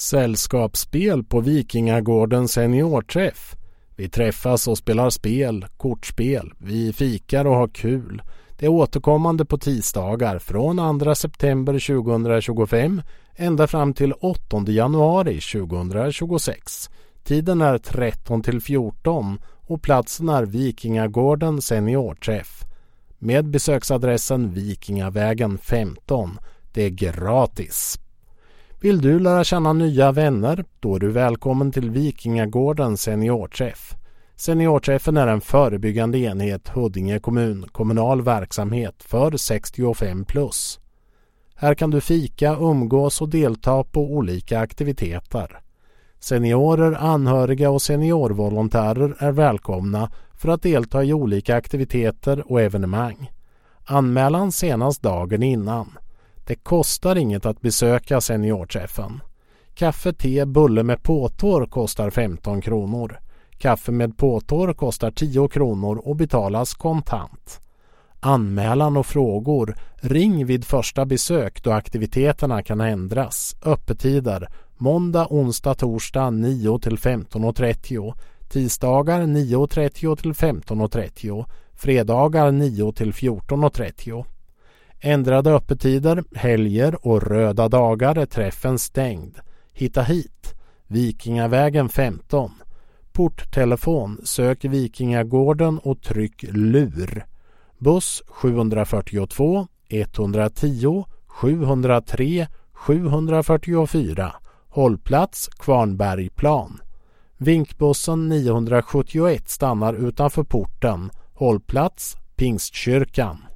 Sällskapsspel på Vikingagården seniorträff. Vi träffas och spelar spel, kortspel. Vi fikar och har kul. Det är återkommande på tisdagar från 2 september 2025 ända fram till 8 januari 2026. Tiden är 13-14 och platsen är Vikingagården seniorträff. Med besöksadressen Vikingavägen 15. Det är gratis. Vill du lära känna nya vänner? Då är du välkommen till Vikingagården seniorträff. Seniorträffen är en förebyggande enhet Huddinge kommun, kommunal verksamhet för 65+. Här kan du fika, umgås och delta på olika aktiviteter. Seniorer, anhöriga och seniorvolontärer är välkomna för att delta i olika aktiviteter och evenemang. Anmälan senast dagen innan. Det kostar inget att besöka seniorträffen. Kaffe, te, bulle med påtår kostar 15 kronor. Kaffe med påtår kostar 10 kronor och betalas kontant. Anmälan och frågor. Ring vid första besök då aktiviteterna kan ändras. Öppettider. Måndag, onsdag, torsdag 9 till 15.30. Tisdagar 9.30 till 15.30. Fredagar 9 till 14.30. Ändrade öppettider, helger och röda dagar är träffen stängd. Hitta hit. Vikingavägen 15. Porttelefon. Sök Vikingagården och tryck lur. Buss 742 110 703 744. Hållplats Kvarnbergplan. Vinkbussen 971 stannar utanför porten. Hållplats Pingstkyrkan.